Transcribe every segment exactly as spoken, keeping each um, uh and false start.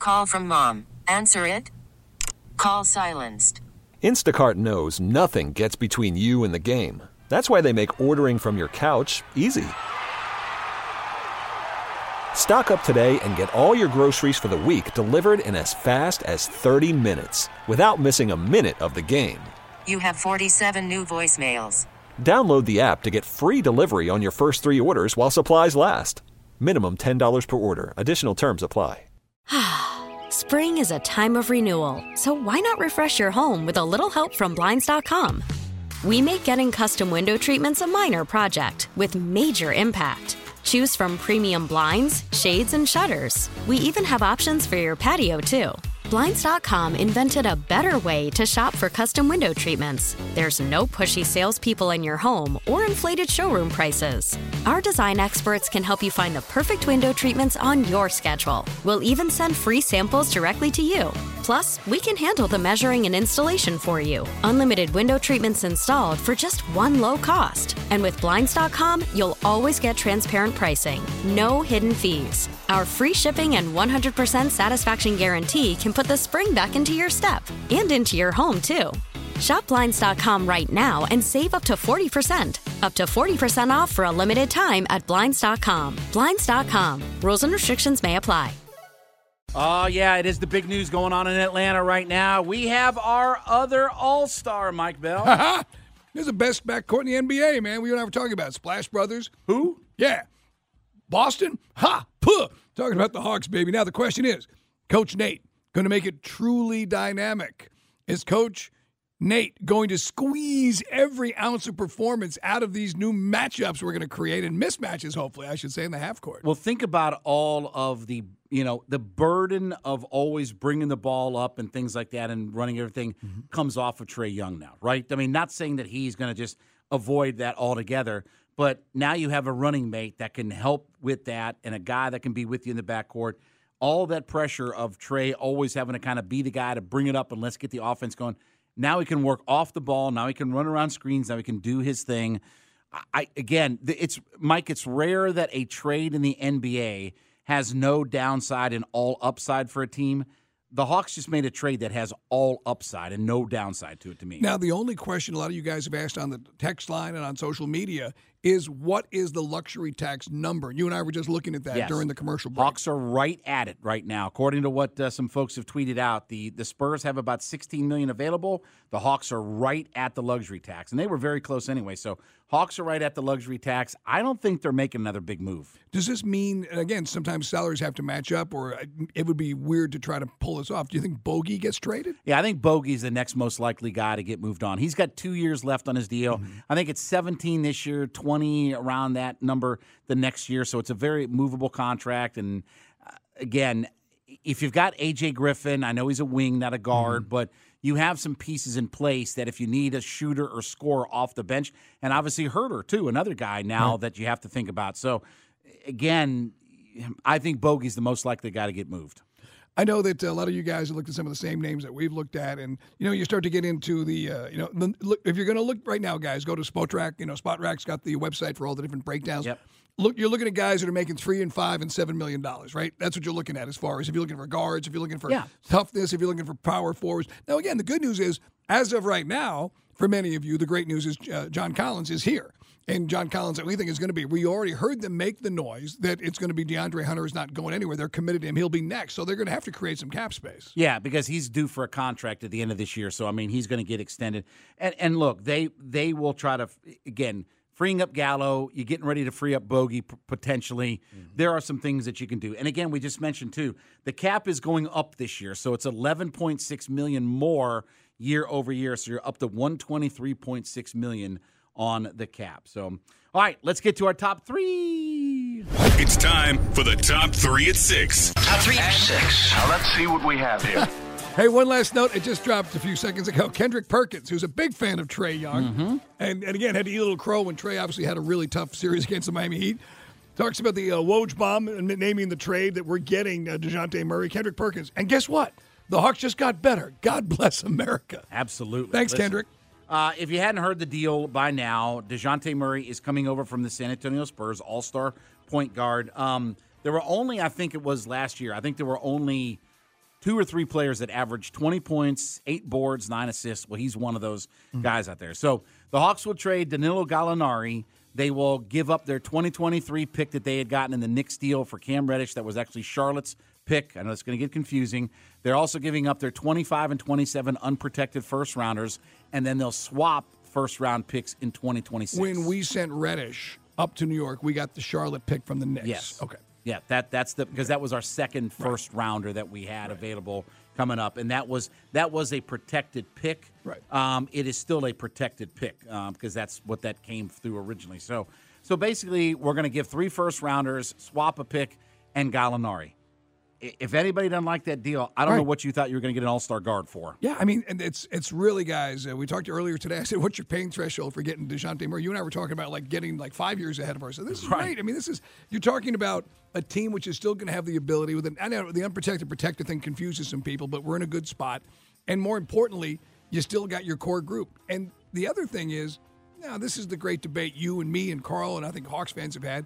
Call from mom. Answer it. Call silenced. Instacart knows nothing gets between you and the game. That's why they make ordering from your couch easy. Stock up today and get all your groceries for the week delivered in as fast as thirty minutes without missing a minute of the game. You have forty-seven new voicemails. Download the app to get free delivery on your first three orders while supplies last. Minimum ten dollars per order. Additional terms apply. Spring is a time of renewal, so why not refresh your home with a little help from Blinds dot com? We make getting custom window treatments a minor project with major impact. Choose from premium blinds, shades, and shutters. We even have options for your patio, too. Blinds dot com invented a better way to shop for custom window treatments. There's no pushy salespeople in your home or inflated showroom prices. Our design experts can help you find the perfect window treatments on your schedule. We'll even send free samples directly to you. Plus, we can handle the measuring and installation for you. Unlimited window treatments installed for just one low cost. And with Blinds dot com, you'll always get transparent pricing. No hidden fees. Our free shipping and one hundred percent satisfaction guarantee can put the spring back into your step and into your home, too. Shop Blinds dot com right now and save up to forty percent. Up to forty percent off for a limited time at Blinds dot com. Blinds dot com. Rules and restrictions may apply. Oh, yeah, it is the big news going on in Atlanta right now. We have our other all-star, Mike Bell. This is the best backcourt in the N B A, man. We don't have to talk about Splash Brothers. Who? Yeah. Boston? Ha! Puh! Talking about the Hawks, baby. Now the question is, Coach Nate going to make it truly dynamic? Is Coach Nate going to squeeze every ounce of performance out of these new matchups we're going to create, and mismatches, hopefully, I should say, in the half court? Well, think about all of the, you know, the burden of always bringing the ball up and things like that and running everything mm-hmm. comes off of Trae Young now, right? I mean, not saying that he's going to just avoid that altogether, but now you have a running mate that can help with that and a guy that can be with you in the backcourt. All that pressure of Trae always having to kind of be the guy to bring it up and let's get the offense going. Now he can work off the ball. Now he can run around screens. Now he can do his thing. I again, it's Mike. It's rare that a trade in the N B A has no downside and all upside for a team. The Hawks just made a trade that has all upside and no downside to it to me. Now, the only question a lot of you guys have asked on the text line and on social media is, what is the luxury tax number? You and I were just looking at that yes. during the commercial break. Hawks are right at it right now. According to what uh, some folks have tweeted out, the, the Spurs have about sixteen million dollars available. The Hawks are right at the luxury tax, and they were very close anyway. So Hawks are right at the luxury tax. I don't think they're making another big move. Does this mean, and again, sometimes salaries have to match up, or it would be weird to try to pull this off? Do you think Bogey gets traded? Yeah, I think Bogey's the next most likely guy to get moved on. He's got two years left on his deal. Mm-hmm. I think it's seventeen this year, twenty around that number the next year. So it's a very movable contract. And uh, again, if you've got A J Griffin, I know he's a wing, not a guard, mm-hmm. but you have some pieces in place that if you need a shooter or scorer off the bench, and obviously Herter, too, another guy now right. that you have to think about. So, again, I think Bogey's the most likely guy to get moved. I know that a lot of you guys have looked at some of the same names that we've looked at, and, you know, you start to get into the, uh, you know, the, look, if you're going to look right now, guys, go to Spotrac. You know, Spotrac's got the website for all the different breakdowns. Yep. Look, you're looking at guys that are making three and five and seven million dollars, right? That's what you're looking at as far as if you're looking for guards, if you're looking for yeah. toughness, if you're looking for power forwards. Now, again, the good news is, as of right now, for many of you, the great news is uh, John Collins is here. And John Collins, that we think is going to be, we already heard them make the noise that it's going to be DeAndre Hunter is not going anywhere. They're committed to him. He'll be next. So they're going to have to create some cap space. Yeah, because he's due for a contract at the end of this year. So, I mean, he's going to get extended. And, and look, they they will try to, again, freeing up Gallo, you're getting ready to free up Bogey p- potentially. Mm-hmm. There are some things that you can do. And again, we just mentioned, too, the cap is going up this year. So it's eleven point six million dollars more year over year. So you're up to one hundred twenty-three point six million dollars on the cap. So, all right, let's get to our top three. It's time for the top three at six. Top three at six. Now let's see what we have here. Hey, one last note. It just dropped a few seconds ago. Kendrick Perkins, who's a big fan of Trae Young, mm-hmm. and, and again, had to eat a little crow when Trae obviously had a really tough series against the Miami Heat. Talks about the uh, Woj bomb and naming the trade that we're getting uh, DeJounte Murray, Kendrick Perkins. And guess what? The Hawks just got better. God bless America. Absolutely. Thanks, Listen, Kendrick. Uh, if you hadn't heard the deal by now, DeJounte Murray is coming over from the San Antonio Spurs, all-star point guard. Um, there were only, I think it was last year, I think there were only two or three players that average twenty points, eight boards, nine assists. Well, he's one of those mm-hmm. guys out there. So the Hawks will trade Danilo Gallinari. They will give up their twenty twenty-three pick that they had gotten in the Knicks deal for Cam Reddish. That was actually Charlotte's pick. I know it's going to get confusing. They're also giving up their twenty-five and twenty-seven unprotected first-rounders, and then they'll swap first-round picks in twenty twenty-six. When we sent Reddish up to New York, we got the Charlotte pick from the Knicks. Yes. Okay. Yeah, that that's the because that was our second first right. rounder that we had right. available coming up, and that was that was a protected pick. Right. Um, it is still a protected pick um, because that's what that came through originally. So so basically, we're going to give three first rounders, swap a pick, and Gallinari. If anybody doesn't like that deal, I don't right. know what you thought you were going to get an all-star guard for. Yeah, I mean, and it's it's really, guys, uh, we talked earlier today. I said, what's your paying threshold for getting DeJounte Murray? You and I were talking about, like, getting, like, five years ahead of ourselves. This is right. great. I mean, this is – you're talking about a team which is still going to have the ability with an – I know the unprotected, protected thing confuses some people, but we're in a good spot. And more importantly, you still got your core group. And the other thing is, now this is the great debate you and me and Carl and I think Hawks fans have had.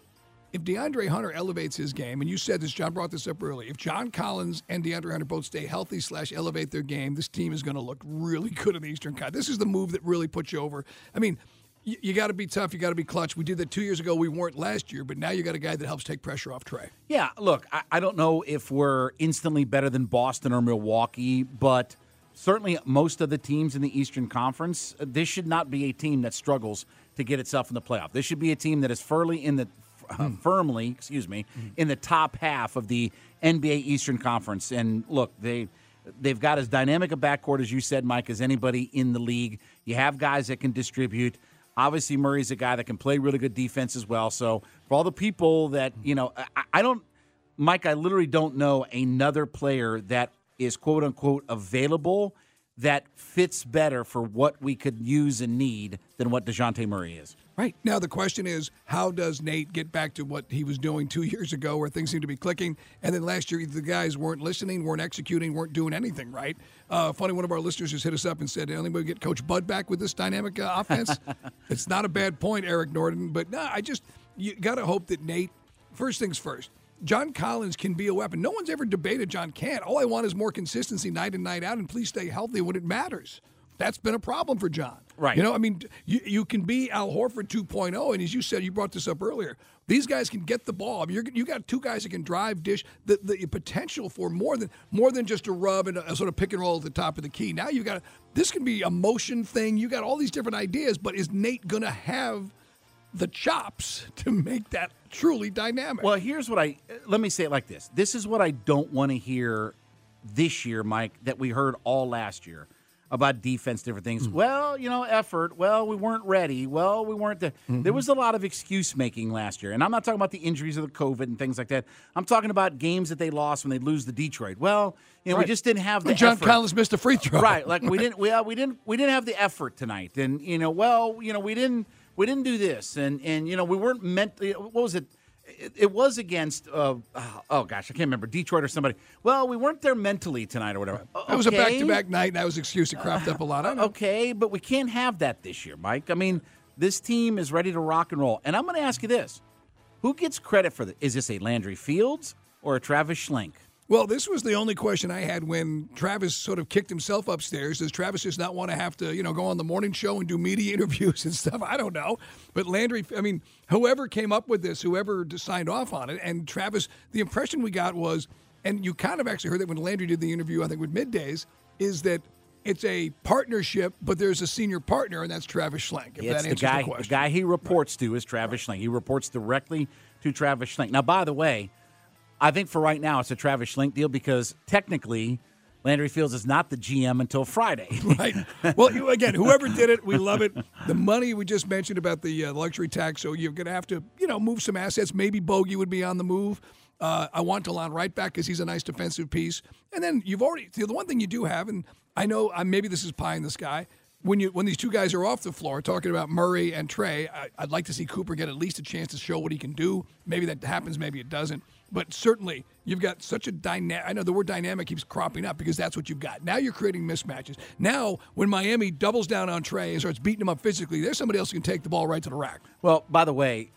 If DeAndre Hunter elevates his game, and you said this, John brought this up early, if John Collins and DeAndre Hunter both stay healthy slash elevate their game, this team is going to look really good in the Eastern Conference. This is the move that really puts you over. I mean, you, you got to be tough. You got to be clutch. We did that two years ago. We weren't last year, but now you got a guy that helps take pressure off Trey. Yeah, look, I, I don't know if we're instantly better than Boston or Milwaukee, but certainly most of the teams in the Eastern Conference, this should not be a team that struggles to get itself in the playoff. This should be a team that is firmly in the Uh, firmly, excuse me, in the top half of the N B A Eastern Conference. And look, they they've got as dynamic a backcourt as you said, Mike, as anybody in the league. You have guys that can distribute. Obviously, Murray's a guy that can play really good defense as well. So for all the people that you know, I, I don't, Mike, I literally don't know another player that is quote unquote available that fits better for what we could use and need than what DeJounte Murray is. Right. Now, the question is, how does Nate get back to what he was doing two years ago where things seem to be clicking? And then last year, the guys weren't listening, weren't executing, weren't doing anything right. Uh, funny, one of our listeners just hit us up and said, anybody get Coach Bud back with this dynamic uh, offense? It's not a bad point, Eric Norton. But, no, I just – you got to hope that Nate – first things first. John Collins can be a weapon. No one's ever debated John can't. All I want is more consistency night in, night out, and please stay healthy when it matters. That's been a problem for John. Right. You know, I mean, you, you can be Al Horford two point oh, and as you said, you brought this up earlier, these guys can get the ball. I mean, you're, you got two guys that can drive, dish, the, the potential for more than more than just a rub and a, a sort of pick and roll at the top of the key. Now you got this can be a motion thing. You got all these different ideas, but is Nate going to have the chops to make that truly dynamic? Well, here's what I – let me say it like this. This is what I don't want to hear this year, Mike, that we heard all last year about defense, different things. Mm. Well, you know, effort. Well, we weren't ready. Well, we weren't the, mm-hmm. There was a lot of excuse making last year. And I'm not talking about the injuries of the COVID and things like that. I'm talking about games that they lost when they lose to Detroit. Well, you know, right. we just didn't have the when John effort. Collins missed a free throw. Right. Like we didn't we uh, we didn't we didn't have the effort tonight. And you know, well, you know, we didn't we didn't do this and and you know, we weren't meant what was it? It, it was against, uh, oh, gosh, I can't remember, Detroit or somebody. Well, we weren't there mentally tonight or whatever. It okay. was a back-to-back night, and that was an excuse that cropped up a lot. I know. Okay, but we can't have that this year, Mike. I mean, this team is ready to rock and roll. And I'm going to ask you this. Who gets credit for this? Is this a Landry Fields or a Travis Schlenk? Well, this was the only question I had when Travis sort of kicked himself upstairs. Does Travis just not want to have to, you know, go on the morning show and do media interviews and stuff? I don't know. But Landry, I mean, whoever came up with this, whoever signed off on it, and Travis, the impression we got was, and you kind of actually heard that when Landry did the interview, I think with Middays, is that it's a partnership, but there's a senior partner, and that's Travis Schlenk, if it's that answers the, guy, the question. The guy he reports right. to is Travis right. Schlenk. He reports directly to Travis Schlenk. Now, by the way, I think for right now it's a Travis Schlenk deal because technically Landry Fields is not the G M until Friday. Right. Well, you, again, whoever did it, we love it. The money we just mentioned about the uh, luxury tax, so you're going to have to, you know, move some assets. Maybe Bogey would be on the move. Uh, I want Delon Wright back because he's a nice defensive piece. And then you've already – the one thing you do have, and I know uh, maybe this is pie in the sky, when you when these two guys are off the floor, talking about Murray and Trey, I, I'd like to see Cooper get at least a chance to show what he can do. Maybe that happens, maybe it doesn't. But certainly, you've got such a dynamic – I know the word dynamic keeps cropping up because that's what you've got. Now you're creating mismatches. Now, when Miami doubles down on Trey and starts beating him up physically, there's somebody else who can take the ball right to the rack. Well, by the way,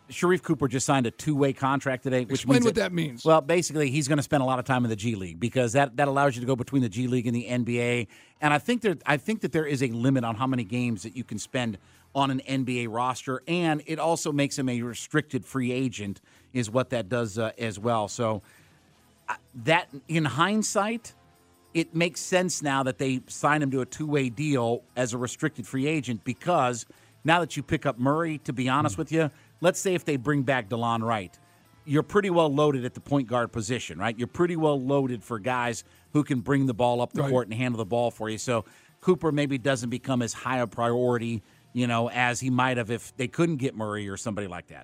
Sharif Cooper just signed a two-way contract today. Which Explain means what that means. Well, basically, he's going to spend a lot of time in the G League because that, that allows you to go between the G League and the N B A. And I think there, I think that there is a limit on how many games that you can spend on an N B A roster, and it also makes him a restricted free agent, is what that does uh, as well. So uh, that, in hindsight, it makes sense now that they sign him to a two-way deal as a restricted free agent because now that you pick up Murray, to be honest mm. with you, let's say if they bring back DeLon Wright, you're pretty well loaded at the point guard position, right? You're pretty well loaded for guys who can bring the ball up the right. court and handle the ball for you. So Cooper maybe doesn't become as high a priority, you know, as he might have if they couldn't get Murray or somebody like that.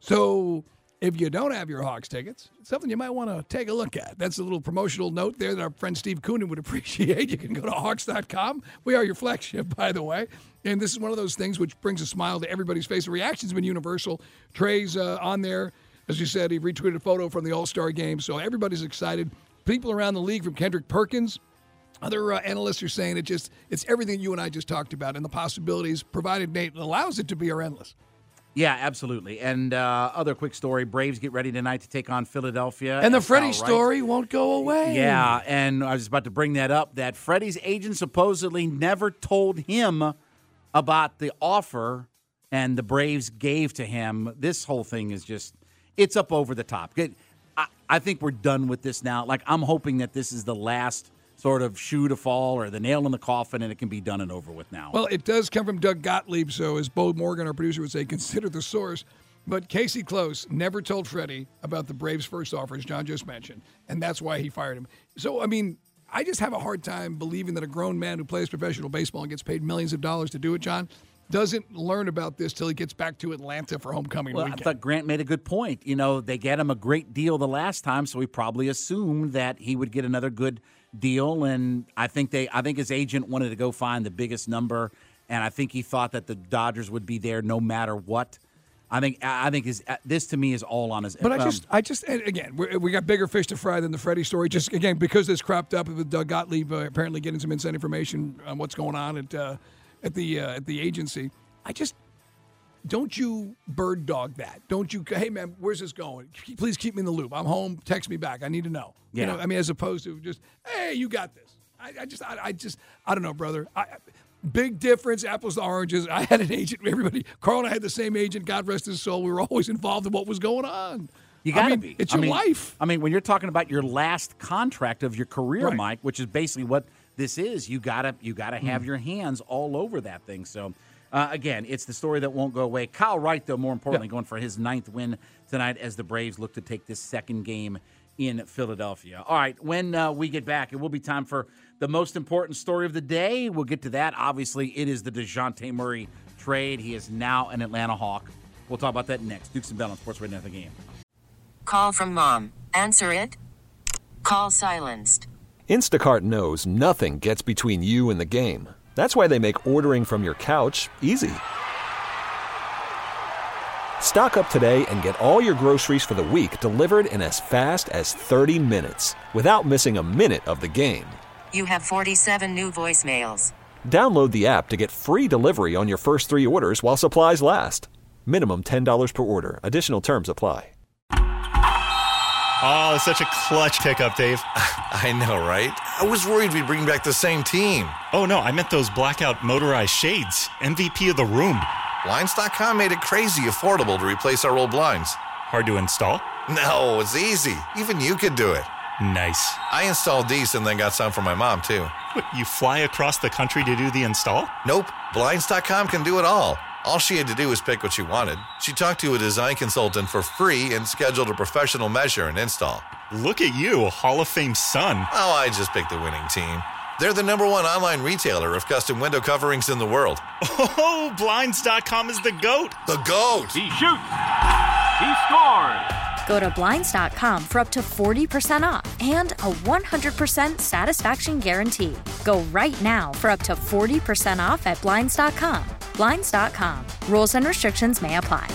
So if you don't have your Hawks tickets, it's something you might want to take a look at. That's a little promotional note there that our friend Steve Koonin would appreciate. You can go to Hawks dot com. We are your flagship, by the way. And this is one of those things which brings a smile to everybody's face. The reaction's been universal. Trey's uh, on there. As you said, he retweeted a photo from the All-Star game. So everybody's excited. People around the league, from Kendrick Perkins, other uh, analysts are saying it just it's everything you and I just talked about, and the possibilities, provided Nate allows it to be, are endless. Yeah, absolutely. And uh, other quick story, Braves get ready tonight to take on Philadelphia. And the Freddie story won't go away. Yeah, and I was about to bring that up, that Freddie's agent supposedly never told him about the offer and the Braves gave to him. This whole thing is just, it's up over the top. I, I think we're done with this now. Like, I'm hoping that this is the last sort of shoe to fall or the nail in the coffin, and it can be done and over with now. Well, it does come from Doug Gottlieb, so as Bo Morgan, our producer, would say, consider the source. But Casey Close never told Freddie about the Braves' first offer, as John just mentioned, and that's why he fired him. So, I mean, I just have a hard time believing that a grown man who plays professional baseball and gets paid millions of dollars to do it, John, doesn't learn about this till he gets back to Atlanta for homecoming well, weekend. I thought Grant made a good point. You know, they get him a great deal the last time, so we probably assumed that he would get another good deal. And I think they, I think his agent wanted to go find the biggest number, and I think he thought that the Dodgers would be there no matter what. I think, I think his, this to me is all on his. But um, I just, I just, and again, we we got bigger fish to fry than the Freddie story. Just again, because this cropped up with Doug Gottlieb uh, apparently getting some inside information on what's going on at uh, at the uh, at the agency. I just, don't you bird dog that. Don't you, hey, man, where's this going? Please keep me in the loop. I'm home. Text me back. I need to know. Yeah. You know, I mean, as opposed to just, hey, you got this. I, I just, I, I just, I don't know, brother. I, big difference, apples to oranges. I had an agent. Everybody, Carl and I had the same agent. God rest his soul. We were always involved in what was going on. You got to I mean, be. It's I your mean, life. I mean, when you're talking about your last contract of your career, Right. Mike, which is basically what this is, you gotta, you gotta have Mm. your hands all over that thing. So. Uh, again, it's the story that won't go away. Kyle Wright, though, more importantly, yeah. going for his ninth win tonight as the Braves look to take this second game in Philadelphia. All right, when uh, we get back, it will be time for the most important story of the day. We'll get to that. Obviously, it is the DeJounte Murray trade. He is now an Atlanta Hawk. We'll talk about that next. Dukes and Bell on Sports Radio Net The Game. Call from mom. Answer it. Call silenced. Instacart knows nothing gets between you and the game. That's why they make ordering from your couch easy. Stock up today and get all your groceries for the week delivered in as fast as thirty minutes without missing a minute of the game. You have forty-seven new voicemails. Download the app to get free delivery on your first three orders while supplies last. Minimum ten dollars per order. Additional terms apply. Oh, such a clutch pickup, Dave. I know, right? I was worried we'd bring back the same team. Oh, no, I meant those blackout motorized shades. M V P of the room. Blinds dot com made it crazy affordable to replace our old blinds. Hard to install? No, it's easy. Even you could do it. Nice. I installed these and then got some for my mom, too. What, you fly across the country to do the install? Nope. Blinds dot com can do it all. All she had to do was pick what she wanted. She talked to a design consultant for free and scheduled a professional measure and install. Look at you, a Hall of Fame son. Oh, I just picked the winning team. They're the number one online retailer of custom window coverings in the world. Oh, Blinds dot com is the GOAT. The GOAT! He shoots. He scores. Go to Blinds dot com for up to forty percent off and a one hundred percent satisfaction guarantee. Go right now for up to forty percent off at Blinds dot com. Blinds dot com. Rules and restrictions may apply.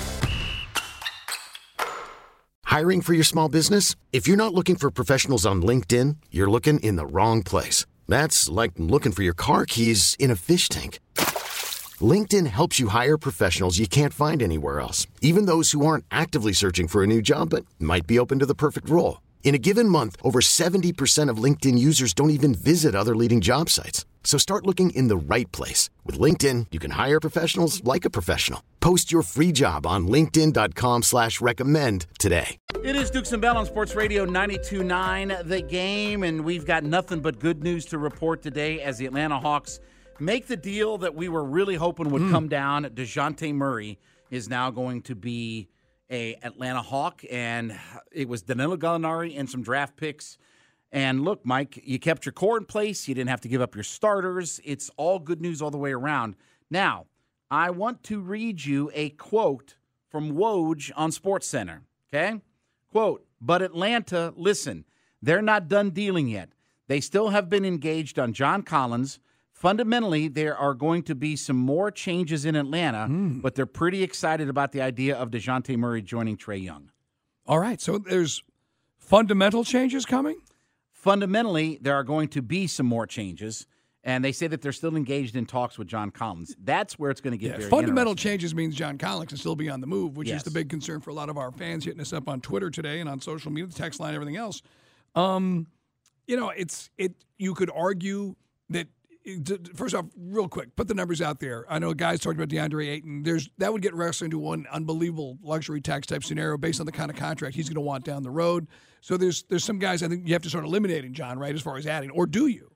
Hiring for your small business? If you're not looking for professionals on LinkedIn, you're looking in the wrong place. That's like looking for your car keys in a fish tank. LinkedIn helps you hire professionals you can't find anywhere else, even those who aren't actively searching for a new job but might be open to the perfect role. In a given month, over seventy percent of LinkedIn users don't even visit other leading job sites. So start looking in the right place. With LinkedIn, you can hire professionals like a professional. Post your free job on linkedin.com slash recommend today. It is Dukes and Bell on Sports Radio ninety-two point nine The Game, and we've got nothing but good news to report today as the Atlanta Hawks make the deal that we were really hoping would mm. come down. DeJounte Murray is now going to be a Atlanta Hawk, and it was Danilo Gallinari and some draft picks. And look, Mike, you kept your core in place. You didn't have to give up your starters. It's all good news all the way around. Now, I want to read you a quote from Woj on SportsCenter, okay? Quote, but Atlanta, listen, they're not done dealing yet. They still have been engaged on John Collins. Fundamentally, there are going to be some more changes in Atlanta, mm. but they're pretty excited about the idea of DeJounte Murray joining Trae Young. All right, so there's fundamental changes coming? Fundamentally, there are going to be some more changes, and they say that they're still engaged in talks with John Collins. That's where it's going to get yeah, very fundamental changes means John Collins can still be on the move, which yes. is the big concern for a lot of our fans hitting us up on Twitter today and on social media, the text line, everything else. Um, you know, it's it. You could argue that. First off, real quick, put the numbers out there. I know guys talked about DeAndre Ayton. There's that would get wrestling into one unbelievable luxury tax type scenario based on the kind of contract he's going to want down the road. So there's there's some guys I think you have to start eliminating, John, right, as far as adding, or do you?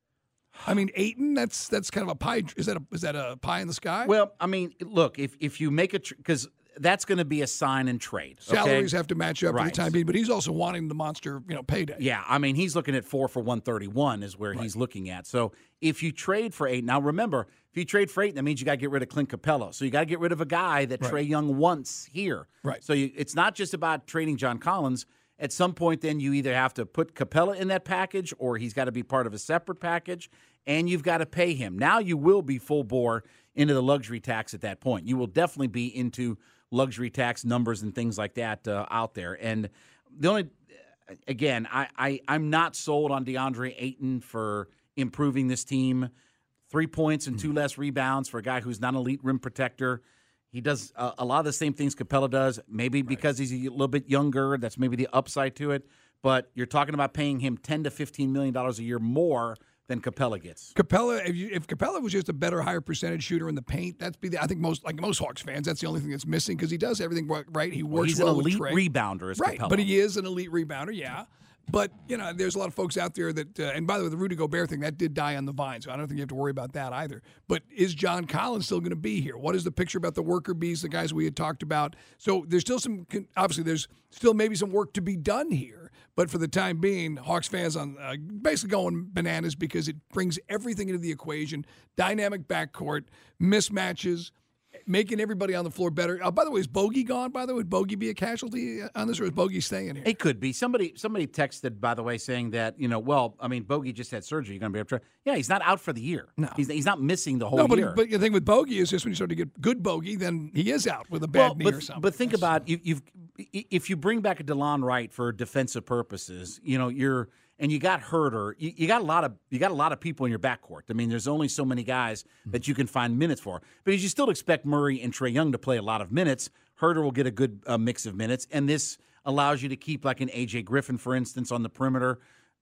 I mean, Ayton, that's that's kind of a pie. Is that a is that a pie in the sky? Well, I mean, look, if if you make a because. That's going to be a sign and trade. Okay? Salaries have to match up right. for the time being, but he's also wanting the monster, you know, payday. Yeah, I mean, he's looking at four for one thirty-one is where right. he's looking at. So if you trade for eight, now remember, if you trade for eight, that means you got to get rid of Clint Capella. So you got to get rid of a guy that right. Trae Young wants here. Right. So you, it's not just about trading John Collins. At some point, then you either have to put Capella in that package, or he's got to be part of a separate package, and you've got to pay him. Now you will be full bore into the luxury tax at that point. You will definitely be into luxury tax numbers and things like that uh, out there. And the only, again, I, I, I'm not sold on DeAndre Ayton for improving this team. Three points and two mm-hmm. less rebounds for a guy who's not an elite rim protector. He does a, a lot of the same things Capella does, maybe because right. he's a little bit younger. That's maybe the upside to it. But you're talking about paying him ten to fifteen million dollars a year more than Capella gets. Capella, if, you, if Capella was just a better, higher percentage shooter in the paint, that's be the, I think most like most Hawks fans, that's the only thing that's missing because he does everything right. He works well. He's well an elite with rebounder, is right? Capella. But he is an elite rebounder, yeah. But you know, there's a lot of folks out there that, uh, and by the way, the Rudy Gobert thing that did die on the vine, so I don't think you have to worry about that either. But is John Collins still going to be here? What is the picture about the worker bees, the guys we had talked about? So there's still some, obviously, there's still maybe some work to be done here. But for the time being, Hawks fans on uh, basically going bananas because it brings everything into the equation: dynamic backcourt, mismatches, making everybody on the floor better. Uh, by the way, is Bogey gone? By the way, would Bogey be a casualty on this, or is Bogey staying here? It could be. Somebody somebody texted, by the way, saying that, you know, well, I mean, Bogey just had surgery. You're going to be able to. Yeah, he's not out for the year. No. He's, he's not missing the whole no, but year. He, but the thing with Bogey is just when you start to get good Bogey, then he is out with a bad well, knee but, or something. But think That's, about, you, you've if you bring back a DeLon Wright for defensive purposes, you know, you're – and you got Herter, you, you got a lot of you got a lot of people in your backcourt. I mean, there's only so many guys that you can find minutes for. Because you still expect Murray and Trae Young to play a lot of minutes. Herter will get a good uh, mix of minutes, and this allows you to keep like an A J Griffin, for instance, on the perimeter.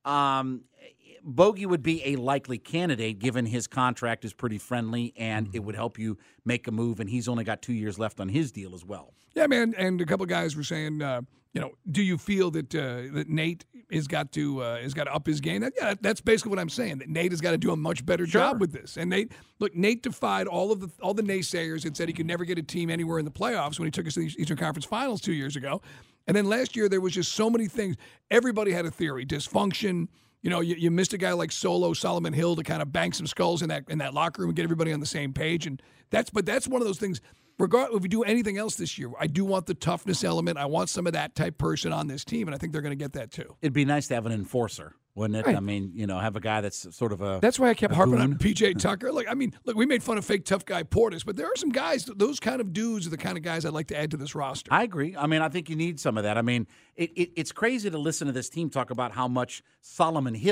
Um, Bogey would be a likely candidate given his contract is pretty friendly, and it would help you make a move, and he's only got two years left on his deal as well. Yeah, man, and a couple guys were saying, uh, you know, do you feel that uh, that Nate has got to uh, has got to up his game? That, yeah, that's basically what I'm saying. That Nate has got to do a much better sure. job with this. And Nate, look, Nate defied all of the all the naysayers and said he could never get a team anywhere in the playoffs when he took us to the Eastern Conference Finals two years ago. And then last year there was just so many things. Everybody had a theory: dysfunction. You know, you, you missed a guy like Solo Solomon Hill to kind of bang some skulls in that in that locker room and get everybody on the same page. And that's but that's one of those things. Regardless if we do anything else this year, I do want the toughness element. I want some of that type person on this team, and I think they're going to get that too. It'd be nice to have an enforcer, wouldn't it? Right. I mean, you know, have a guy that's sort of a. That's why I kept harping goon. on P J Tucker. Like, I mean, look, we made fun of fake tough guy Portis, but there are some guys. Those kind of dudes are the kind of guys I'd like to add to this roster. I agree. I mean, I think you need some of that. I mean, it, it, it's crazy to listen to this team talk about how much Solomon Hill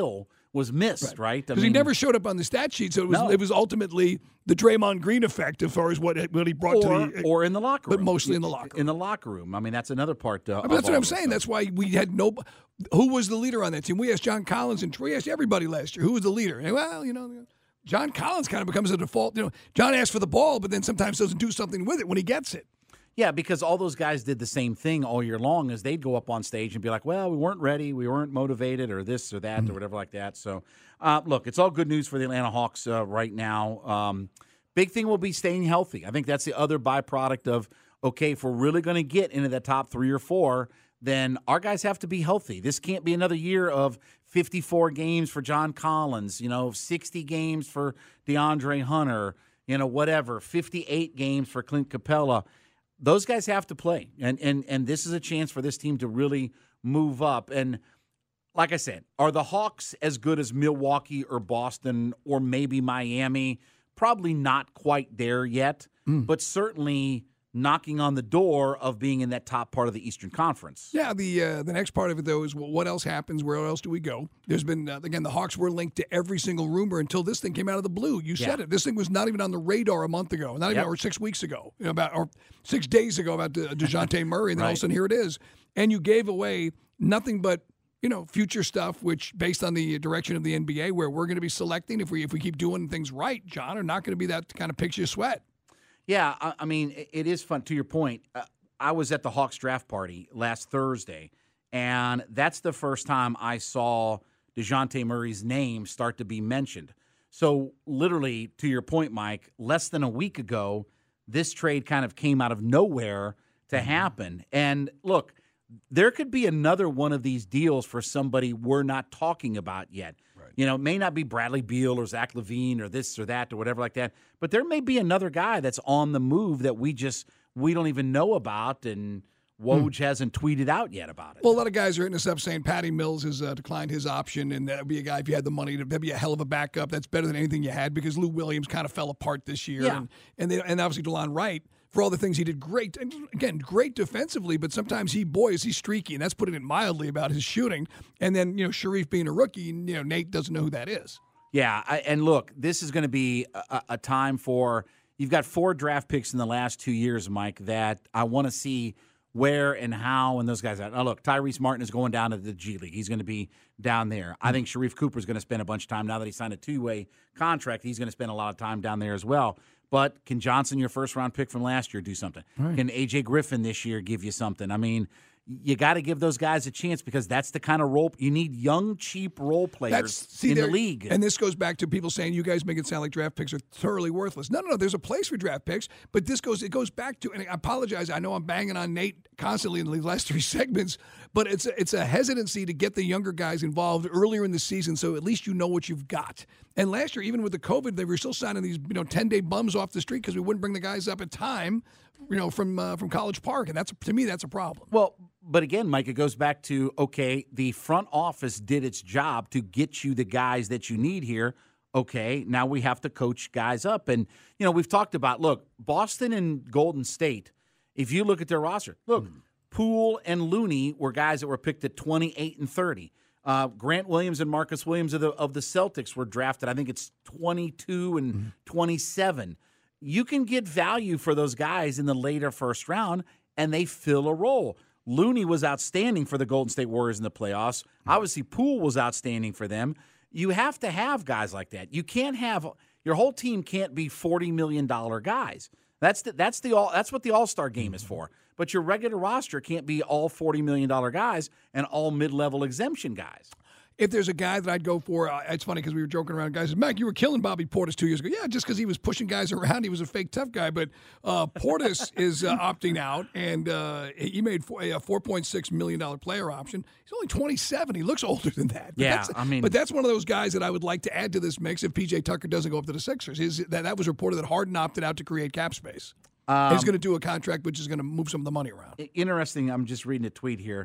was missed, right? Because he never showed up on the stat sheet, so it was No. it was ultimately the Draymond Green effect as far as what what he brought or, to the or in the locker room, but mostly in the locker room. In the locker room. I mean, that's another part. Uh, I mean, that's of what all I'm this saying. stuff. That's why we had no. Who was the leader on that team? We asked John Collins and we asked everybody last year who was the leader. And, well, you know, John Collins kind of becomes a default. You know, John asks for the ball, but then sometimes doesn't do something with it when he gets it. Yeah, because all those guys did the same thing all year long is they'd go up on stage and be like, well, we weren't ready, we weren't motivated, or this or that, mm-hmm. or whatever like that. So, uh, look, it's all good news for the Atlanta Hawks uh, right now. Um, big thing will be staying healthy. I think that's the other byproduct of, okay, if we're really going to get into the top three or four, then our guys have to be healthy. This can't be another year of fifty-four games for John Collins, you know, sixty games for DeAndre Hunter, you know, whatever, fifty-eight games for Clint Capella. Those guys have to play, and and and this is a chance for this team to really move up. And like I said, are the Hawks as good as Milwaukee or Boston or maybe Miami? Probably not quite there yet, mm. but certainly knocking on the door of being in that top part of the Eastern Conference. Yeah, the uh, the next part of it, though, is well, what else happens? Where else do we go? There's been, uh, again, the Hawks were linked to every single rumor until this thing came out of the blue. You said yeah. it. This thing was not even on the radar a month ago, not even yep. or six weeks ago, you know, about or six days ago about De- DeJounte Murray, and then right. all of a sudden here it is. And you gave away nothing but, you know, future stuff, which based on the direction of the N B A, where we're going to be selecting, if we if we keep doing things right, John, are not going to be that kind of picks you sweat. Yeah, I, I mean, it, it is fun. To your point, uh, I was at the Hawks draft party last Thursday, and that's the first time I saw DeJounte Murray's name start to be mentioned. So literally, to your point, Mike, less than a week ago, this trade kind of came out of nowhere to mm-hmm. happen. And look, there could be another one of these deals for somebody we're not talking about yet. Right. You know, it may not be Bradley Beal or Zach LaVine or this or that or whatever like that, but there may be another guy that's on the move that we just we don't even know about, and Woj hmm. hasn't tweeted out yet about it. Well, a lot of guys are hitting us up saying Patty Mills has uh, declined his option, and that would be a guy, if you had the money, that'd be a hell of a backup. That's better than anything you had because Lou Williams kind of fell apart this year. Yeah. And, and, they, and obviously DeLon Wright, for all the things he did great. And again, great defensively, but sometimes he, boy, is he streaky, and that's putting it mildly about his shooting. And then, you know, Sharif being a rookie, and, you know, Nate doesn't know who that is. Yeah, I, and look, this is going to be a, a time for – you've got four draft picks in the last two years, Mike, that I want to see where and how and those guys are. Now, look, Tyrese Martin is going down to the G League. He's going to be down there. I think Sharif Cooper is going to spend a bunch of time now that he signed a two-way contract. He's going to spend a lot of time down there as well. But can Johnson, your first-round pick from last year, do something? Right. Can A J Griffin this year give you something? I mean, you got to give those guys a chance because that's the kind of role – you need young, cheap role players see, in the league. And this goes back to people saying you guys make it sound like draft picks are thoroughly worthless. No, no, no. There's a place for draft picks, but this goes – it goes back to – and I apologize. I know I'm banging on Nate constantly in the last three segments, but it's a, it's a hesitancy to get the younger guys involved earlier in the season so at least you know what you've got. And last year, even with the COVID, they were still signing these you know ten-day bums off the street because we wouldn't bring the guys up at time, you know, from uh, from College Park, and that's to me that's a problem. Well, but again, Mike, it goes back to okay, the front office did its job to get you the guys that you need here. Okay, now we have to coach guys up, and you know we've talked about look Boston and Golden State. If you look at their roster, look, mm. Poole and Looney were guys that were picked at twenty-eight and thirty. Uh, Grant Williams and Marcus Williams of the of the Celtics were drafted. I think it's twenty-two and mm. twenty-seven. You can get value for those guys in the later first round, and they fill a role. Looney was outstanding for the Golden State Warriors in the playoffs. Mm. Obviously, Poole was outstanding for them. You have to have guys like that. You can't have your whole team can't be forty million dollars guys. That's the, that's the all that's what the All-Star game is for. But your regular roster can't be all forty million dollars guys and all mid-level exemption guys. If there's a guy that I'd go for, uh, it's funny because we were joking around. Guys said, Mac, you were killing Bobby Portis two years ago. Yeah, just because he was pushing guys around. He was a fake tough guy. But uh, Portis is uh, opting out, and uh, he made four, a four point six million dollars player option. He's only twenty-seven. He looks older than that. But yeah, that's, I mean. But that's one of those guys that I would like to add to this mix if P J Tucker doesn't go up to the Sixers. His, that, that was reported that Harden opted out to create cap space. Um, he's going to do a contract which is going to move some of the money around. Interesting. I'm just reading a tweet here.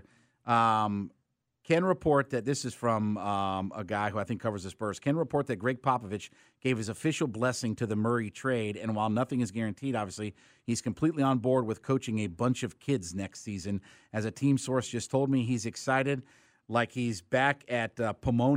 Um, can report that this is from um, a guy who I think covers the Spurs. Can report that Greg Popovich gave his official blessing to the Murray trade, and while nothing is guaranteed, obviously, he's completely on board with coaching a bunch of kids next season. As a team source just told me, he's excited, like he's back at uh, Pomona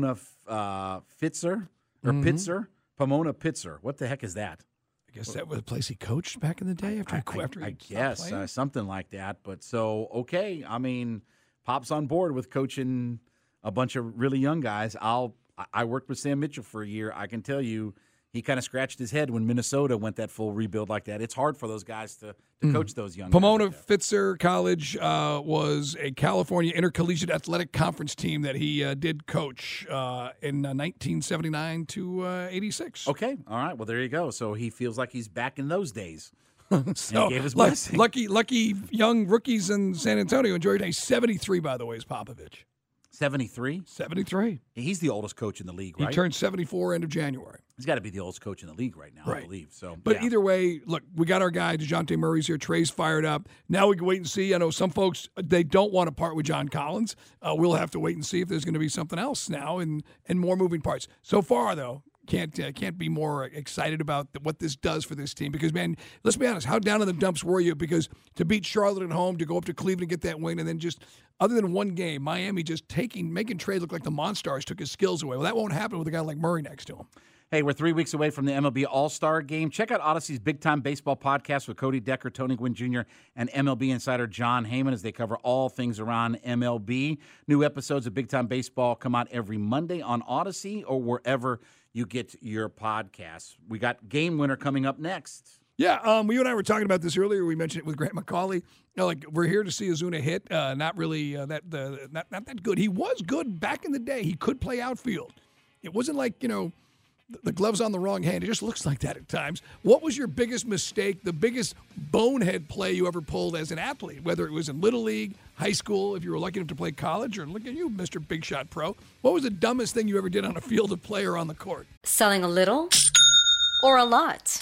uh, Fitzer or Mhm. Pitzer, Pomona Pitzer. What the heck is that? I guess that was the place he coached back in the day after he, I, after he I stopped guess playing? uh, something like that. But so okay, I mean, Pop's on board with coaching a bunch of really young guys. I'll. I- I worked with Sam Mitchell for a year. I can tell you, he kind of scratched his head when Minnesota went that full rebuild like that. It's hard for those guys to, to Mm. coach those young Pomona guys. Fitzer College uh, was a California Intercollegiate Athletic Conference team that he uh, did coach uh, in uh, nineteen seventy-nine to uh, eighty-six. Okay, all right. Well, there you go. So he feels like he's back in those days. So and he gave his luck- blessing. lucky, lucky young rookies in San Antonio enjoyed a seventy-three, by the way, is Popovich. seventy-three? seventy-three. He's the oldest coach in the league, He right? turned seventy-four end of January. He's got to be the oldest coach in the league right now, I Right. believe. So, But yeah. either way, look, we got our guy, DeJounte Murray's here. Trey's fired up. Now we can wait and see. I know some folks, they don't want to part with John Collins. Uh, we'll have to wait and see if there's going to be something else now and, and more moving parts. So far, though, can't uh, can't be more excited about the, what this does for this team. Because, man, let's be honest, how down in the dumps were you? Because to beat Charlotte at home, to go up to Cleveland and get that win, and then just, other than one game, Miami just taking, making Trey look like the Monstars took his skills away. Well, that won't happen with a guy like Murray next to him. Hey, we're three weeks away from the M L B All-Star Game. Check out Odyssey's Big Time Baseball podcast with Cody Decker, Tony Gwynn Junior, and M L B insider John Heyman as they cover all things around M L B. New episodes of Big Time Baseball come out every Monday on Odyssey or wherever you get your podcasts. We got Game Winner coming up next. Yeah, um, you and I were talking about this earlier. We mentioned it with Grant McCauley. You know, like we're here to see Ozuna hit. Uh, not really uh, that uh, not not that good. He was good back in the day. He could play outfield. It wasn't like you know the, the gloves on the wrong hand. It just looks like that at times. What was your biggest mistake? The biggest bonehead play you ever pulled as an athlete? Whether it was in little league, high school, if you were lucky enough to play college, or look at you, Mister Big Shot Pro. What was the dumbest thing you ever did on a field of play or on the court? Selling a little or a lot?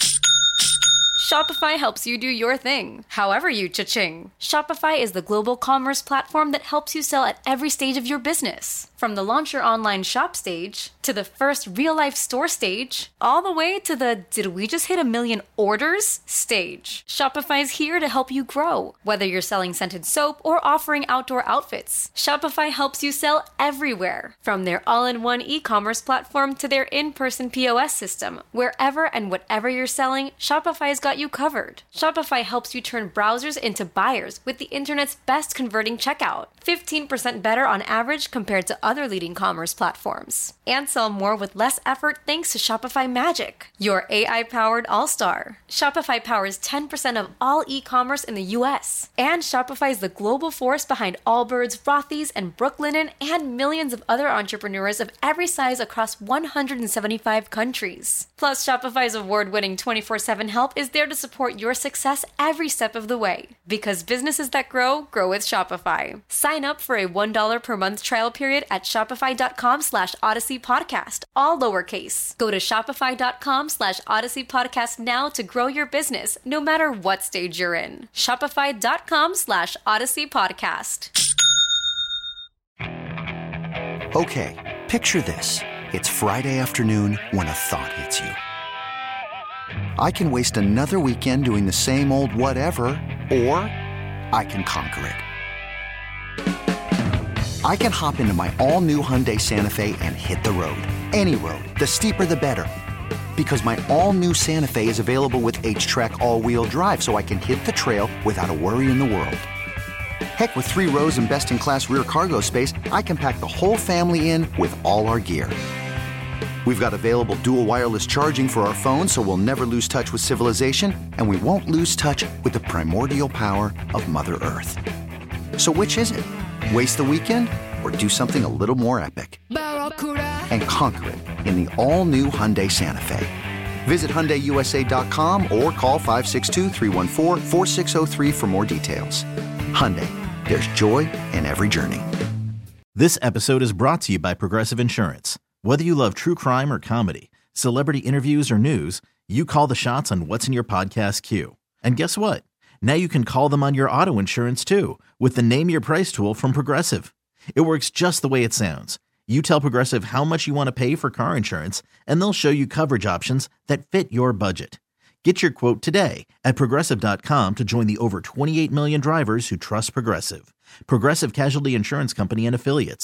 Shopify helps you do your thing, however you cha-ching. Shopify is the global commerce platform that helps you sell at every stage of your business. From the launch your online shop stage, to the first real-life store stage, all the way to the did we just hit a million orders stage. Shopify's here to help you grow. Whether you're selling scented soap or offering outdoor outfits, Shopify helps you sell everywhere. From their all-in-one e-commerce platform to their in-person P O S system. Wherever and whatever you're selling, Shopify's got you covered. Shopify helps you turn browsers into buyers with the internet's best converting checkout. fifteen percent better on average compared to other leading commerce platforms. And sell more with less effort thanks to Shopify Magic, your A I-powered all-star. Shopify powers ten percent of all e-commerce in the U S. And Shopify is the global force behind Allbirds, Rothy's, and Brooklinen, and millions of other entrepreneurs of every size across one hundred seventy-five countries. Plus, Shopify's award-winning twenty-four seven help is there to support your success every step of the way. Because businesses that grow, grow with Shopify. Sign up for a one dollar per month trial period at shopify.com slash Odyssey Podcast, all lowercase. Go to shopify.com slash Odyssey Podcast now to grow your business, no matter what stage you're in. Shopify.com slash Odyssey Podcast. Okay, picture this. It's Friday afternoon when a thought hits you. I can waste another weekend doing the same old whatever, or I can conquer it. I can hop into my all-new Hyundai Santa Fe and hit the road. Any road. The steeper, the better. Because my all-new Santa Fe is available with H-Track all-wheel drive, so I can hit the trail without a worry in the world. Heck, with three rows and best-in-class rear cargo space, I can pack the whole family in with all our gear. We've got available dual wireless charging for our phones, so we'll never lose touch with civilization, and we won't lose touch with the primordial power of Mother Earth. So which is it? Waste the weekend or do something a little more epic? And conquer it in the all-new Hyundai Santa Fe. Visit Hyundai U S A dot com or call five six two, three one four, four six zero three for more details. Hyundai, there's joy in every journey. This episode is brought to you by Progressive Insurance. Whether you love true crime or comedy, celebrity interviews or news, you call the shots on what's in your podcast queue. And guess what? Now you can call them on your auto insurance too with the Name Your Price tool from Progressive. It works just the way it sounds. You tell Progressive how much you want to pay for car insurance, and they'll show you coverage options that fit your budget. Get your quote today at Progressive dot com to join the over twenty-eight million drivers who trust Progressive. Progressive Casualty Insurance Company and Affiliates.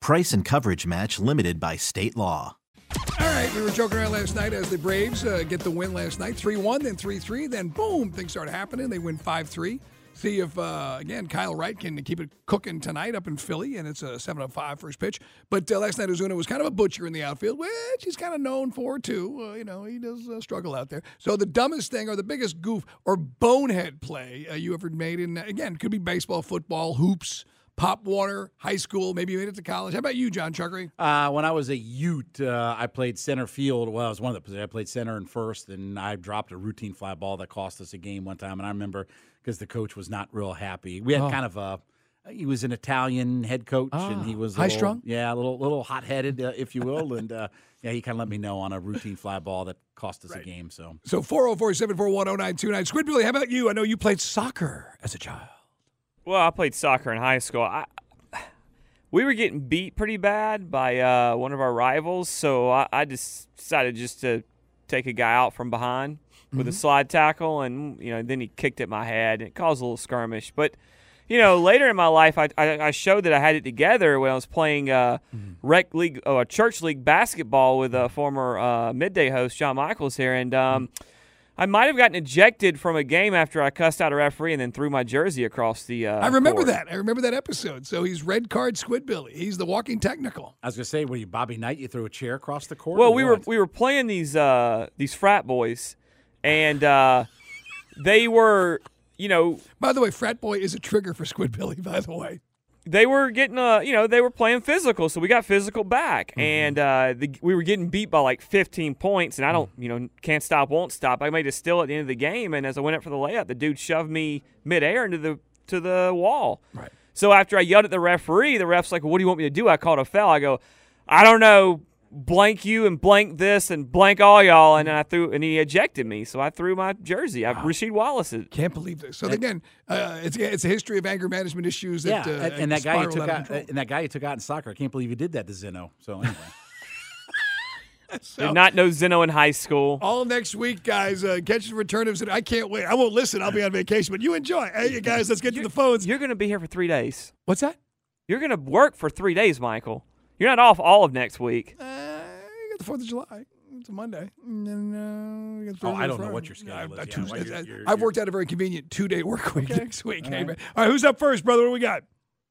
Price and coverage match limited by state law. All right, we were joking around last night as the Braves uh, get the win last night. three one, then three three, then boom, things start happening. They win five three. See if, uh, again, Kyle Wright can keep it cooking tonight up in Philly, and it's a seven oh five first pitch. But uh, last night, Ozuna was kind of a butcher in the outfield, which he's kind of known for, too. Uh, you know, he does uh, struggle out there. So the dumbest thing or the biggest goof or bonehead play uh, you ever made in, uh, again, could be baseball, football, hoops, Pop Warner, high school, maybe you made it to college. How about you, John Chuckery? Uh, when I was a Ute, uh, I played center field. Well, I was one of the positions. I played center and first, and I dropped a routine fly ball that cost us a game one time. And I remember because the coach was not real happy. We had oh. kind of a he was an Italian head coach, oh. and he was high little, strung. Yeah, a little little hot headed, uh, if you will. and uh, yeah, he kind of let me know on a routine fly ball that cost us right. a game. So so four oh four, seven four one, oh nine two nine. Squidbilly, how about you? I know you played soccer as a child. Well, I played soccer in high school. I. We were getting beat pretty bad by uh, one of our rivals, so I, I just decided just to take a guy out from behind mm-hmm. with a slide tackle, and you know, then he kicked at my head, and it caused a little skirmish. But you know, later in my life, I, I, I showed that I had it together when I was playing uh, mm-hmm. rec league, or oh, church league basketball with a former uh, midday host, John Michaels here, and. Um, mm-hmm. I might have gotten ejected from a game after I cussed out a referee and then threw my jersey across the uh, I remember court. that. I remember that episode. So he's red card Squidbilly. He's the walking technical. I was going to say, were you Bobby Knight? You threw a chair across the court? Well, we what? were we were playing these uh, these frat boys, and uh, they were, you know. By the way, frat boy is a trigger for Squidbilly, by the way. They were getting, uh, you know, they were playing physical, so we got physical back, mm-hmm. and uh, the, we were getting beat by like fifteen points, and I don't, you know, can't stop, won't stop. I made a steal at the end of the game, and as I went up for the layup, the dude shoved me midair into the to the wall. Right. So after I yelled at the referee, the ref's like, well, "What do you want me to do?" I called a foul. I go, "I don't know." Blank you and blank this and blank all y'all, and I threw and he ejected me, so I threw my jersey. I wow. Rasheed Wallace. It. Can't believe this. So again, uh, it's it's a history of anger management issues. That, yeah, uh, and, and that guy you took out, and that guy you took out in soccer. I can't believe you did that to Zeno. So anyway, so, did not know Zeno in high school. All next week, guys. Uh, catch the return of Zeno. I can't wait. I won't listen. I'll be on vacation, but you enjoy. Hey, you guys, let's get you're, to the phones. You're going to be here for three days. What's that? You're going to work for three days, Michael. You're not off all of next week. Uh, the fourth of July. It's a Monday. And, uh, oh, I don't know what your schedule uh, is. Tuesday, yeah, you're, you're, I've worked out a very convenient two-day work week okay. next week. All hey, right. man. All right, who's up first, brother? What do we got?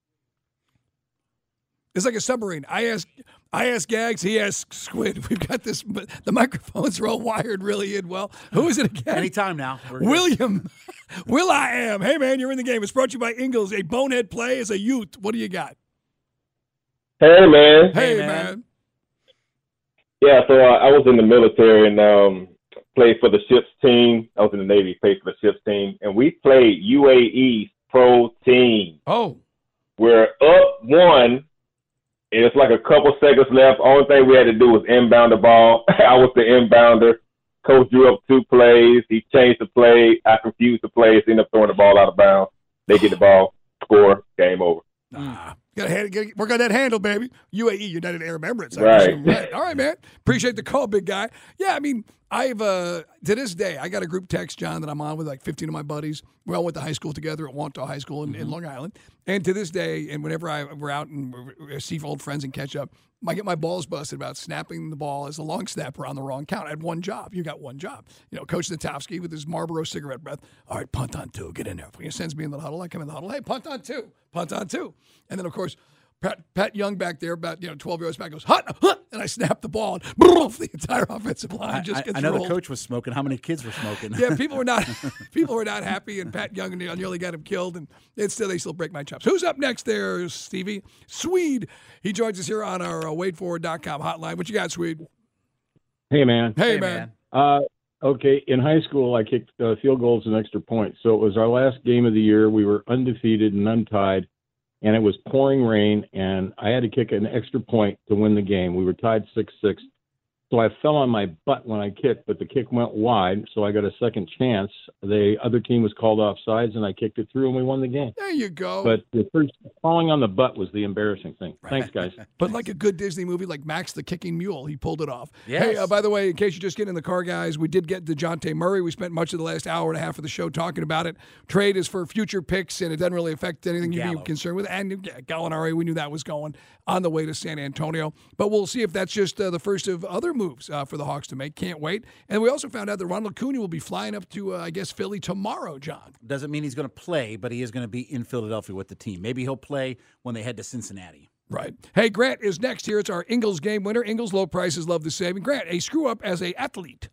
It's like a submarine. I ask, I ask Gags. He asks Squid. We've got this. But the microphones are all wired really in well. Who is it again? Anytime now. William. Will I am. Hey, man, you're in the game. It's brought to you by Ingles. A bonehead play as a youth. What do you got? Hey, man. Hey, hey man. man. Yeah, so uh, I was in the military and um, played for the ships team. I was in the Navy, played for the ships team. And we played U A E's pro team. Oh. We're up one, and it's like a couple seconds left. Only thing we had to do was inbound the ball. I was the inbounder. Coach drew up two plays. He changed the play. I confused the plays, ended up throwing the ball out of bounds. They get the ball, score, game over. Ah. Got to work on that handle, baby. U A E, United Arab Emirates. Right. right. All right, man. Appreciate the call, big guy. Yeah, I mean, I've, uh, to this day, I got a group text, John, that I'm on with like fifteen of my buddies. We all went to high school together at Wantagh High School in, mm-hmm. in Long Island. And to this day, and whenever I, we're out and we see old friends and catch up, I get my balls busted about snapping the ball as a long snapper on the wrong count. I had one job. You got one job. You know, Coach Natowski with his Marlboro cigarette breath. All right, punt on two. Get in there. He sends me in the huddle. I come in the huddle. Hey, punt on two. Punt on two. And then, of course, Pat, Pat Young back there, about you know twelve yards back, goes hut, hut, and I snap the ball, and boom, the entire offensive line just I, gets I know rolled. The coach was smoking. How many kids were smoking? Yeah, people were not people were not happy, and Pat Young nearly got him killed, and it's still they still break my chops. Who's up next there, Stevie? Swede. He joins us here on our uh, wait forward dot com hotline. What you got, Swede? Hey, man. Hey, hey man. man. Uh, okay, in high school, I kicked uh, field goals and extra points, so it was our last game of the year. We were undefeated and untied. And it was pouring rain, and I had to kick an extra point to win the game. We were tied six six. So I fell on my butt when I kicked, but the kick went wide, so I got a second chance. The other team was called off sides, and I kicked it through, and we won the game. There you go. But the first falling on the butt was the embarrassing thing. Thanks, guys. But like a good Disney movie like Max the Kicking Mule, he pulled it off. Yes. Hey, uh, by the way, in case you just get in the car, guys, we did get DeJounte Murray. We spent much of the last hour and a half of the show talking about it. Trade is for future picks, and it doesn't really affect anything you'd be concerned with. And yeah, Gallinari, we knew that was going on the way to San Antonio. But we'll see if that's just uh, the first of other moves uh, for the Hawks to make. Can't wait. And we also found out that Ronald Acuna will be flying up to, uh, I guess, Philly tomorrow, John. Doesn't mean he's going to play, but he is going to be in Philadelphia with the team. Maybe he'll play when they head to Cincinnati. Right. Hey, Grant is next here. It's our Ingles game winner. Ingles low prices, love the saving. Grant, a screw up as a athlete.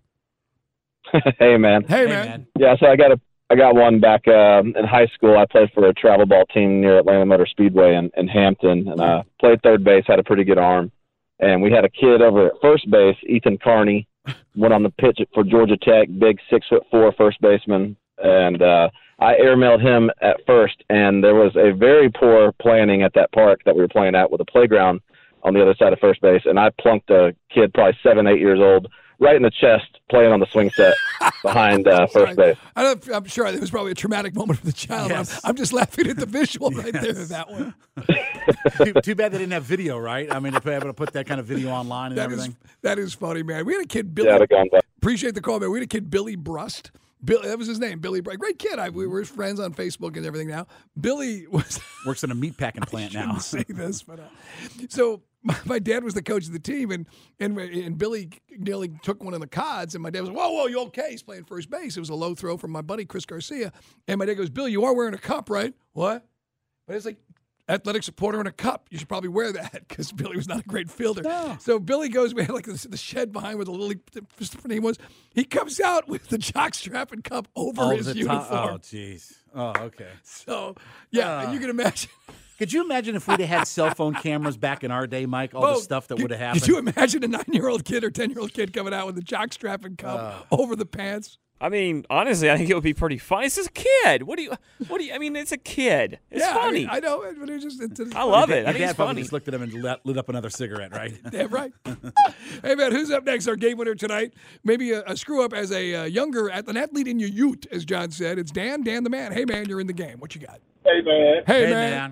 Hey, man. Hey, man. Yeah, so I got a I got one back um, in high school. I played for a travel ball team near Atlanta Motor Speedway in, in Hampton, and I played third base, had a pretty good arm. And we had a kid over at first base, Ethan Carney, went on the pitch for Georgia Tech, big six foot four first baseman, and uh, I airmailed him at first. And there was a very poor planning at that park that we were playing at with a playground on the other side of first base, and I plunked a kid probably seven, eight years old, right in the chest, playing on the swing set behind uh, first base. I don't, I'm sure it was probably a traumatic moment for the child. Yes. I'm, I'm just laughing at the visual right there of that one. too, too bad they didn't have video, right? I mean, to be able to put that kind of video online and That everything. is that is funny, man. We had a kid, Billy. Yeah, I'd have gone back. Appreciate the call, man. We had a kid, Billy Brust. Bill, that was his name, Billy Brust. Great kid. I, we were friends on Facebook and everything now. Billy was works in a meatpacking plant I now. say this, but uh, so my, my dad was the coach of the team, and and and Billy nearly took one of the cods, and my dad was, whoa, whoa, you okay? He's playing first base. It was a low throw from my buddy Chris Garcia, and my dad goes, Bill, you are wearing a cup, right? What? But it's like, athletic supporter in a cup. You should probably wear that because Billy was not a great fielder. No. So Billy goes, we had like this, the shed behind where the little name was. He comes out with the jockstrap and cup over Oh, his the uniform. top- Oh, jeez. Oh, okay. So, yeah, Uh, you can imagine. Could you imagine if we'd have had cell phone cameras back in our day, Mike? All Oh, the stuff that could- would have happened. Could you imagine a nine-year-old kid or ten-year-old kid coming out with a jockstrap and cup Uh. over the pants? I mean, honestly, I think it would be pretty funny. It's just a kid. What do you? What do you? I mean, it's a kid. It's yeah, funny. I, mean, I know, but it's just it's, it's I love Your it. dad- I think your it's dad probably funny. just looked at him and lit, lit up another cigarette, right? Damn right. Hey, man, who's up next? Our game winner tonight. Maybe a, a screw up as a uh, younger, an athlete in your youth, as John said. It's Dan, Dan the man. Hey, man, you're in the game. What you got? Hey, man. Hey, man.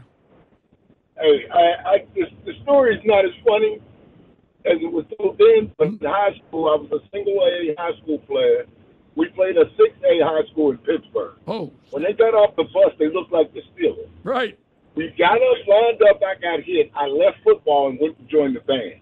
Hey, I, I, the, the story is not as funny as it was told then, but in high school, I was a single A high school player. We played a six A high school in Pittsburgh. Oh. When they got off the bus, they looked like the Steelers. Right. We got us lined up. I got hit. I left football and went to join the band.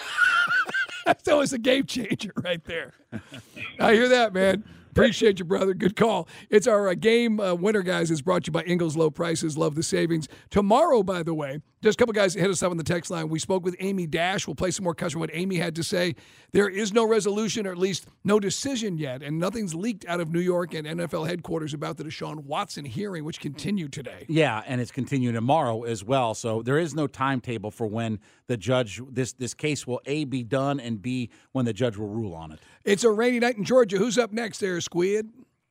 That's always a game changer right there. I hear that, man. Appreciate you, brother. Good call. It's our uh, game uh, winner, guys. It's brought to you by Ingles Low Prices. Love the savings. Tomorrow, by the way, just a couple guys hit us up on the text line. We spoke with Amy Dash. We'll play some more customer what Amy had to say. There is no resolution, or at least no decision yet, and nothing's leaked out of New York and N F L headquarters about the Deshaun Watson hearing, which continued today. Yeah, and it's continuing tomorrow as well. So there is no timetable for when the judge, this this case will A, be done, and B, when the judge will rule on it. It's a rainy night in Georgia. Who's up next there, Squid?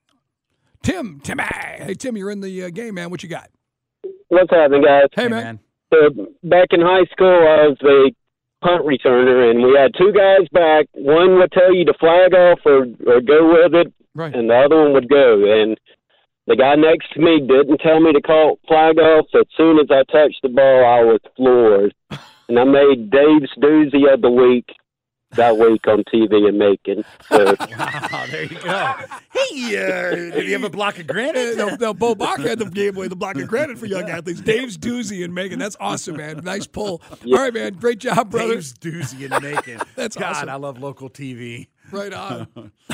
Tim. Timmy. Hey, Tim, you're in the uh, game, man. What you got? What's happening, guys? Hey, man. So back in high school, I was a punt returner, and we had two guys back. One would tell you to flag off or, or go with it, right. and the other one would go. And the guy next to me didn't tell me to call flag off. As soon as I touched the ball, I was floored. And I made Dave's Doozy of the Week that week on T V in Macon. So, Wow, there you go. Hey, uh, did you have a block of granite? no, no, Bo Bach had the game away the block of granite for young athletes. Dave's Doozy and Megan. That's awesome, man. Nice pull. Yeah. All right, man. Great job, brother. Dave's Doozy and Macon. That's God, awesome. I love local T V. Right on.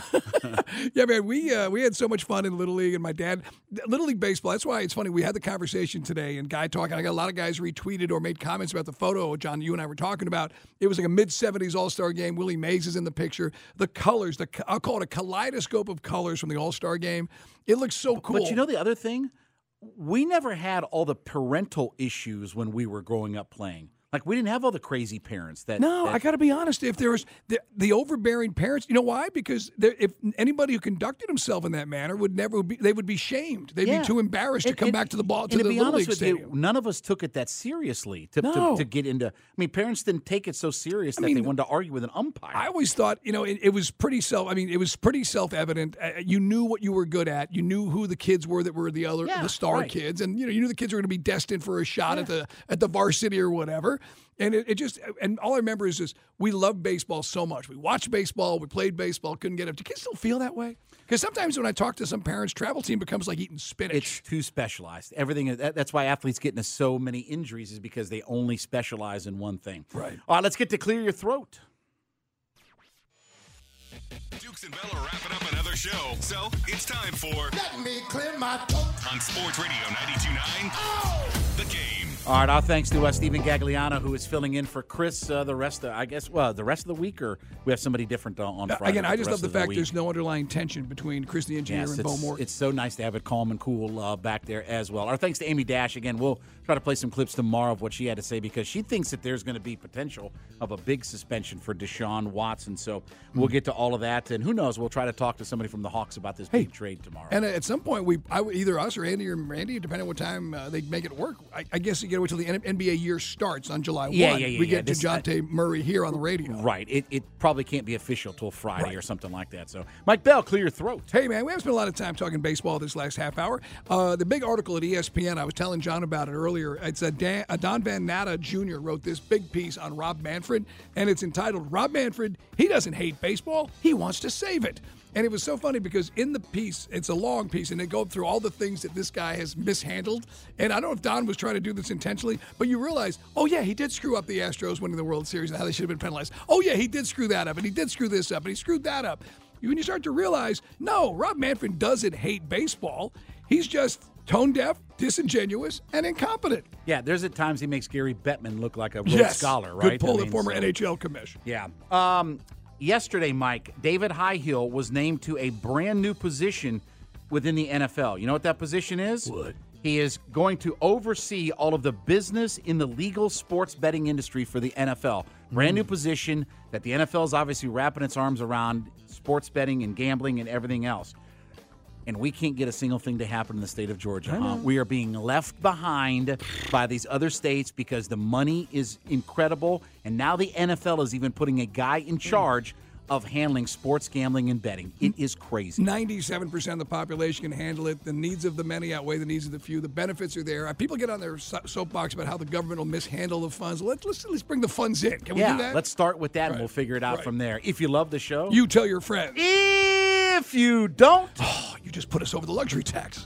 Yeah, man, we uh, we had so much fun in Little League, and my dad, Little League baseball. That's why it's funny. We had the conversation today, and guy talking. I got a lot of guys retweeted or made comments about the photo. John, you and I were talking about. It was like a mid seventies All Star game. Willie Mays is in the picture. The colors, the I'll call it a kaleidoscope of colors from the All Star game. It looks so cool. But you know the other thing? We never had all the parental issues when we were growing up playing. Like, we didn't have all the crazy parents that. No, that, I got to be honest. If there was the, the overbearing parents, you know why? Because if anybody who conducted himself in that manner would never be, they would be shamed. They'd Yeah. be too embarrassed to And- come and- back to the ball to and the to be Little honest League with stadium. you, none of us took it that seriously to, No. to, to get into. I mean, parents didn't take it so serious that mean, they wanted to argue with an umpire. I always thought, you know, it, it was pretty self. I mean, it was pretty self-evident. Uh, you knew what you were good at. You knew who the kids were that were the other, Yeah, the star right. kids, and you know, you knew the kids were going to be destined for a shot at the at the varsity or whatever. And it, it just, and all I remember is just we loved baseball so much. We watched baseball, we played baseball, couldn't get up. Do kids still feel that way? Because sometimes when I talk to some parents, travel team becomes like eating spinach. It's too specialized. Everything is, that, that's why athletes get into so many injuries is because they only specialize in one thing. Right. All right, let's get to Clear Your Throat. Dukes and Bell are wrapping up another show, so it's time for Let me clear my throat. on Sports Radio ninety-two point nine, The Game. All right, our thanks to uh, Stephen Gagliano, who is filling in for Chris uh, the rest of, I guess, well, the rest of the week, or we have somebody different uh, on Friday. Again, I just love rest the of fact week. there's no underlying tension between Chris the engineer Yes, and Bo it's, Morton. it's so nice to have it calm and cool uh, back there as well. Our thanks to Amy Dash. Again, we'll try to play some clips tomorrow of what she had to say because she thinks that there's going to be potential of a big suspension for Deshaun Watson. So we'll get to all of that. And who knows, we'll try to talk to somebody from the Hawks about this big trade tomorrow. And at some point, we I, either us or Andy or Randy, depending on what time uh, they make it work, I, I guess you get to wait till the N B A year starts on July Yeah, first. yeah, yeah, we yeah. get This- DeJounte Murray here on the radio. Right. It, it probably can't be official till Friday or something like that. So, Mike Bell, clear your throat. Hey, man, we haven't spent a lot of time talking baseball this last half hour. Uh, the big article at E S P N, I was telling John about it earlier. It's a Dan, uh, Don Van Natta Junior wrote this big piece on Rob Manfred, and it's entitled, Rob Manfred, he doesn't hate baseball, he wants to save it. And it was so funny because in the piece, it's a long piece, and they go through all the things that this guy has mishandled. And I don't know if Don was trying to do this intentionally, but you realize, oh, yeah, he did screw up the Astros winning the World Series and how they should have been penalized. Oh, yeah, he did screw that up, and he did screw this up, and he screwed that up. When you start to realize, no, Rob Manfred doesn't hate baseball. He's just tone deaf, disingenuous, and incompetent. Yeah, there's at times he makes Gary Bettman look like a Rhodes Yes. Scholar, right? Good pull, I the mean, former so- N H L commission. Yeah. Um, yesterday, Mike, David Highhill was named to a brand new position within the N F L. You know what that position is? What? He is going to oversee all of the business in the legal sports betting industry for the N F L. Brand new position that the N F L is obviously wrapping its arms around sports betting and gambling and everything else. And we can't get a single thing to happen in the state of Georgia. Huh? We are being left behind by these other states because the money is incredible. And now the N F L is even putting a guy in charge of handling sports gambling and betting. It is crazy. ninety-seven percent of the population can handle it. The needs of the many outweigh the needs of the few. The benefits are there. Uh, People get on their so- soapbox about how the government will mishandle the funds. Let's, let's, let's bring the funds in. Can we yeah, do that? let's start with that and Right. we'll figure it out Right. from there. If you love the show, You tell your friends. If you don't, oh, you just put us over the luxury tax.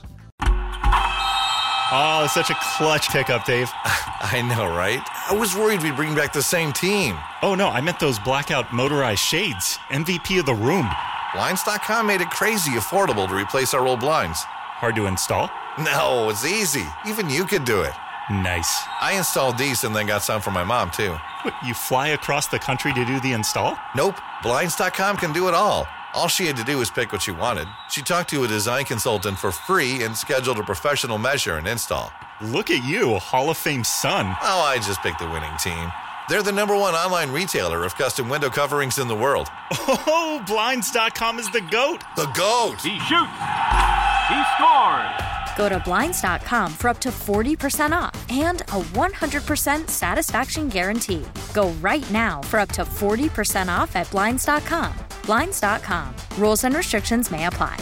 Oh, it's such a clutch pickup, Dave. I know, right? I was worried we'd bring back the same team. Oh, no, I meant those blackout motorized shades. M V P of the room. Blinds dot com made it crazy affordable to replace our old blinds. Hard to install? No, it's easy. Even you could do it. Nice. I installed these and then got some for my mom, too. What, you fly across the country to do the install? Nope. Blinds dot com can do it all. All she had to do was pick what she wanted. She talked to a design consultant for free and scheduled a professional measure and install. Look at you, Hall of Fame son. Oh, I just picked the winning team. They're the number one online retailer of custom window coverings in the world. Oh, Blinds dot com is the GOAT. The GOAT! He shoots. He scores. Go to Blinds dot com for up to forty percent off and a one hundred percent satisfaction guarantee. Go right now for up to forty percent off at Blinds dot com. Blinds dot com. Rules and restrictions may apply.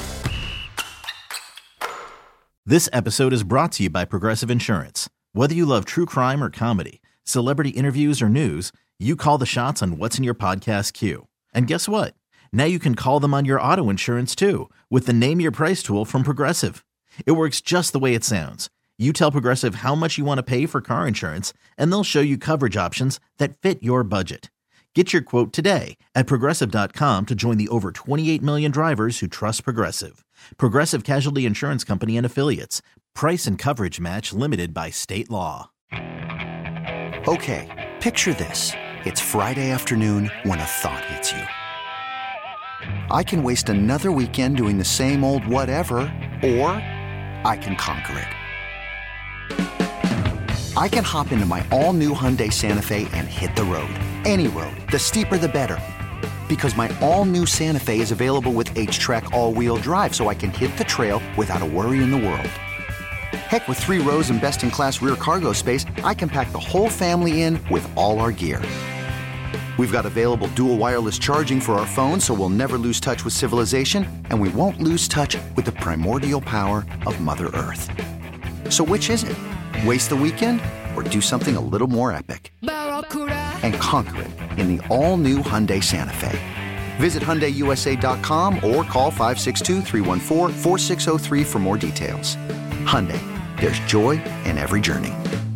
This episode is brought to you by Progressive Insurance. Whether you love true crime or comedy, celebrity interviews or news, you call the shots on what's in your podcast queue. And guess what? Now you can call them on your auto insurance too with the Name Your Price tool from Progressive. It works just the way it sounds. You tell Progressive how much you want to pay for car insurance, and they'll show you coverage options that fit your budget. Get your quote today at Progressive dot com to join the over twenty-eight million drivers who trust Progressive. Progressive Casualty Insurance Company and Affiliates. Price and coverage match limited by state law. Okay, picture this. It's Friday afternoon when a thought hits you. I can waste another weekend doing the same old whatever, or I can conquer it. I can hop into my all-new Hyundai Santa Fe and hit the road. Any road. The steeper, the better. Because my all-new Santa Fe is available with H-Track all-wheel drive, so I can hit the trail without a worry in the world. Heck, with three rows and best-in-class rear cargo space, I can pack the whole family in with all our gear. We've got available dual wireless charging for our phones, so we'll never lose touch with civilization, and we won't lose touch with the primordial power of Mother Earth. So which is it? Waste the weekend or do something a little more epic? And conquer it in the all-new Hyundai Santa Fe. Visit Hyundai U S A dot com or call five six two, three one four, four six zero three for more details. Hyundai, there's joy in every journey.